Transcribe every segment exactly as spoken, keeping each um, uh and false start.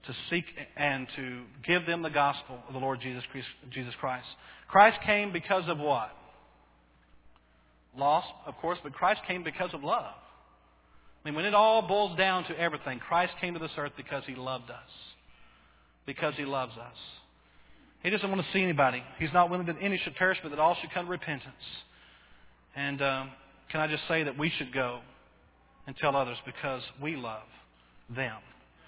to seek and to give them the gospel of the Lord Jesus Christ. Christ came because of what? Loss, of course, but Christ came because of love. I mean, when it all boils down to everything, Christ came to this earth because He loved us. Because He loves us. He doesn't want to see anybody. He's not willing that any should perish, but that all should come to repentance. And um, can I just say that we should go and tell others because we love them.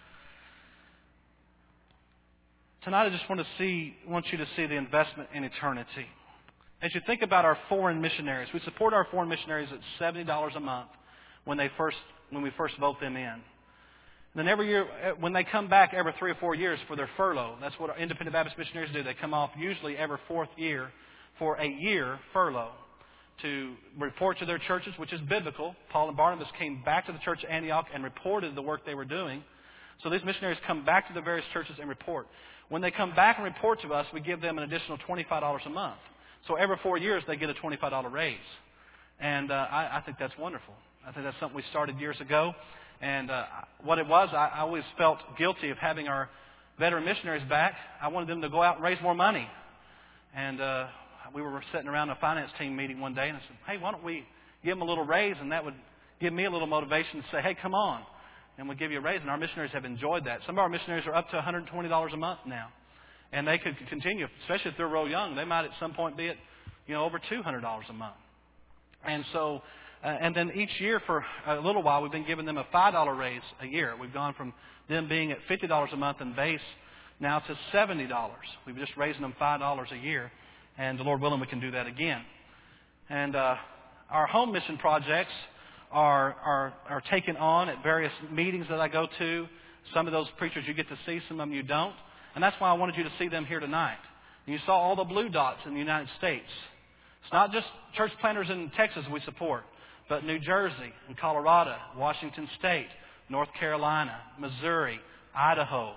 Tonight I just want to see, want you to see the investment in eternity. As you think about our foreign missionaries, we support our foreign missionaries at seventy dollars a month when they first, when we first vote them in. And then every year, when they come back every three or four years for their furlough, that's what our independent Baptist missionaries do. They come off usually every fourth year for a year furlough to report to their churches, which is biblical. Paul and Barnabas came back to the church at Antioch and reported the work they were doing. So these missionaries come back to the various churches and report. When they come back and report to us, we give them an additional twenty-five dollars a month. So every four years, they get a twenty-five dollars raise. And uh, I, I think that's wonderful. I think that's something we started years ago. And uh, what it was, I, I always felt guilty of having our veteran missionaries back. I wanted them to go out and raise more money. And uh, we were sitting around a finance team meeting one day, and I said, hey, why don't we give them a little raise? And that would give me a little motivation to say, hey, come on. And we'll give you a raise. And our missionaries have enjoyed that. Some of our missionaries are up to one hundred twenty dollars a month now. And they could continue, especially if they're real young. They might at some point be at, you know, over two hundred dollars a month. And so, uh, and then each year for a little while, we've been giving them a five dollars raise a year. We've gone from them being at fifty dollars a month in base now to seventy dollars. We've just raising them five dollars a year. And the Lord willing, we can do that again. And uh, our home mission projects are, are, are taken on at various meetings that I go to. Some of those preachers you get to see, some of them you don't. And that's why I wanted you to see them here tonight. And you saw all the blue dots in the United States. It's not just church planters in Texas we support, but New Jersey and Colorado, Washington State, North Carolina, Missouri, Idaho.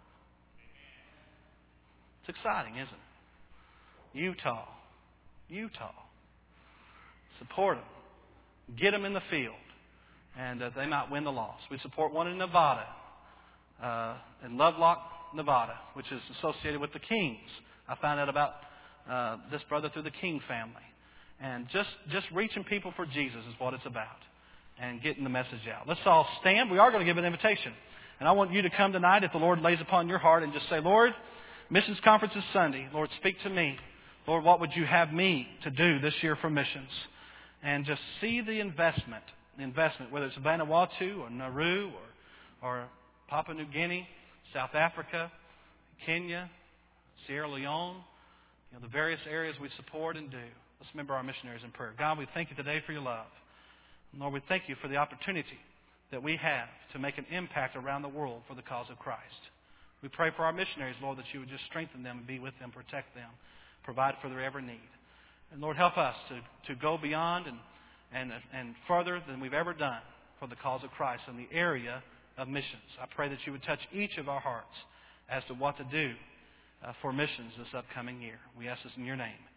It's exciting, isn't it? Utah. Utah. Support them. Get them in the field. And uh, they might win the loss. We support one in Nevada, uh, in Lovelock, Nevada, which is associated with the Kings. I found out about uh, this brother through the King family. And just, just reaching people for Jesus is what it's about. And getting the message out. Let's all stand. We are going to give an invitation. And I want you to come tonight if the Lord lays upon your heart and just say, Lord, missions conference is Sunday. Lord, speak to me. Lord, what would you have me to do this year for missions? And just see the investment, the investment, whether it's Vanuatu or Nauru or, or Papua New Guinea, South Africa, Kenya, Sierra Leone, you know, the various areas we support and do. Let's remember our missionaries in prayer. God, we thank you today for your love. And Lord, we thank you for the opportunity that we have to make an impact around the world for the cause of Christ. We pray for our missionaries, Lord, that you would just strengthen them and be with them, protect them, provide for their every need. And Lord, help us to, to go beyond and, and, and further than we've ever done for the cause of Christ in the area of missions. I pray that you would touch each of our hearts as to what to do uh, for missions this upcoming year. We ask this in your name.